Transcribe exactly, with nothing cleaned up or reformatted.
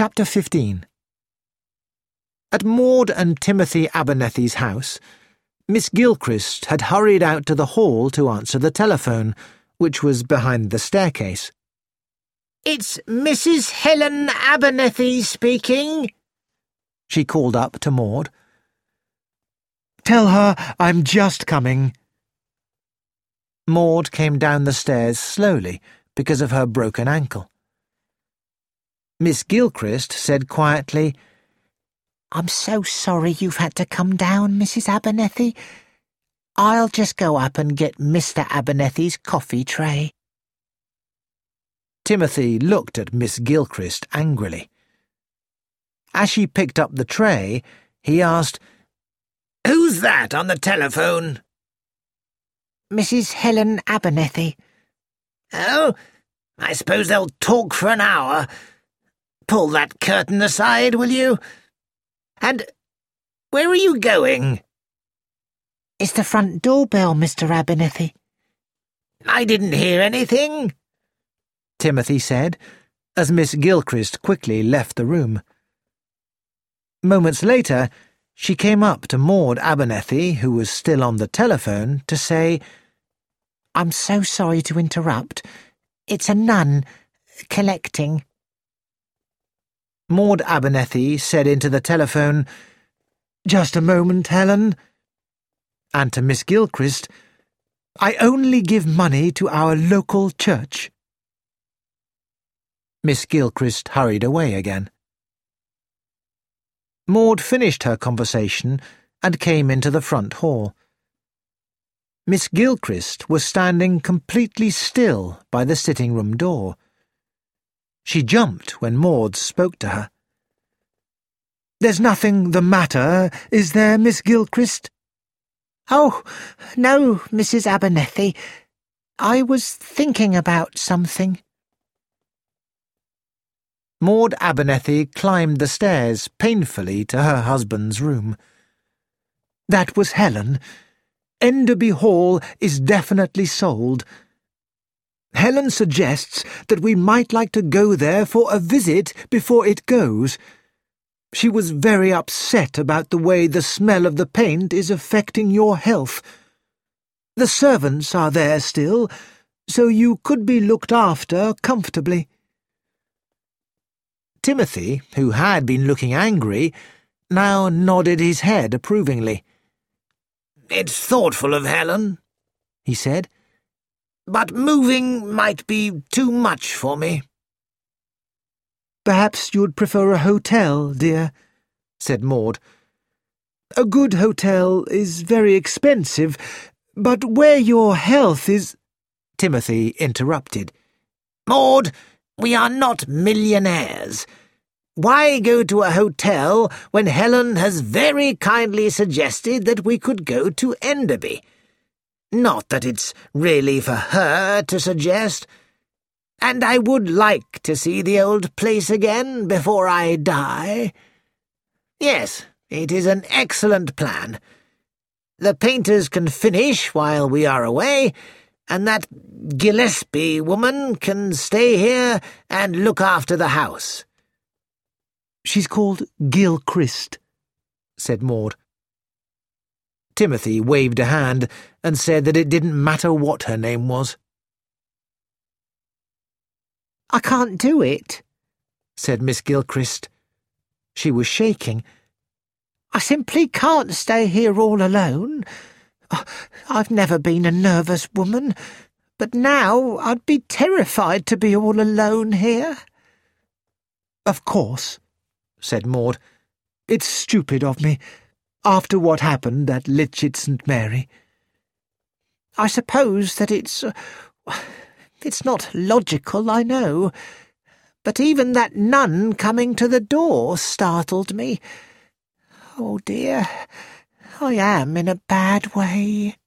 Chapter fifteen. At Maud and Timothy Abernethy's house, Miss Gilchrist had hurried out to the hall to answer the telephone, which was behind the staircase. "It's Missus Helen Abernethy speaking," she called up to Maud. "Tell her I'm just coming." Maud came down the stairs slowly because of her broken ankle. Miss Gilchrist said quietly, "I'm so sorry you've had to come down, Missus Abernethy. I'll just go up and get Mister Abernethy's coffee tray." Timothy looked at Miss Gilchrist angrily. As she picked up the tray, he asked, "Who's that on the telephone?" "Missus Helen Abernethy." "Oh, I suppose they'll talk for an hour. Pull that curtain aside, will you? And where are you going?" "It's the front doorbell, Mister Abernethy." "I didn't hear anything," Timothy said, as Miss Gilchrist quickly left the room. Moments later, she came up to Maud Abernethy, who was still on the telephone, to say, "I'm so sorry to interrupt. It's a nun collecting." Maud Abernethy said into the telephone, "Just a moment, Helen." And to Miss Gilchrist, "I only give money to our local church." Miss Gilchrist hurried away again. Maud finished her conversation and came into the front hall. Miss Gilchrist was standing completely still by the sitting-room door. She jumped when Maud spoke to her. "There's nothing the matter, is there, Miss Gilchrist?" "Oh, no, Missus Abernethy. I was thinking about something." Maud Abernethy climbed the stairs painfully to her husband's room. "That was Helen. Enderby Hall is definitely sold. Helen suggests that we might like to go there for a visit before it goes. She was very upset about the way the smell of the paint is affecting your health. The servants are there still, so you could be looked after comfortably." Timothy, who had been looking angry, now nodded his head approvingly. "It's thoughtful of Helen," he said, "but moving might be too much for me." "Perhaps you'd prefer a hotel, dear," said Maud. "A good hotel is very expensive, but where your health is—" Timothy interrupted. "Maud, we are not millionaires. Why go to a hotel when Helen has very kindly suggested that we could go to Enderby? Not that it's really for her to suggest. And I would like to see the old place again before I die. Yes, it is an excellent plan. The painters can finish while we are away, and that Gillespie woman can stay here and look after the house." "She's called Gilchrist," said Maud. Timothy waved a hand and said that it didn't matter what her name was. "I can't do it," said Miss Gilchrist. She was shaking. "I simply can't stay here all alone. I've never been a nervous woman, but now I'd be terrified to be all alone here." "Of course," said Maud. "It's stupid of me, after what happened at Litchett St Mary." "I suppose that it's... Uh, it's not logical, I know, but even that nun coming to the door startled me. Oh dear, I am in a bad way."